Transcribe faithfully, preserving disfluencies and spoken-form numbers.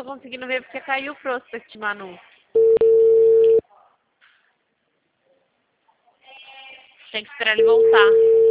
conseguindo ver porque caiu o prospect, Manu. Tem que esperar ele voltar.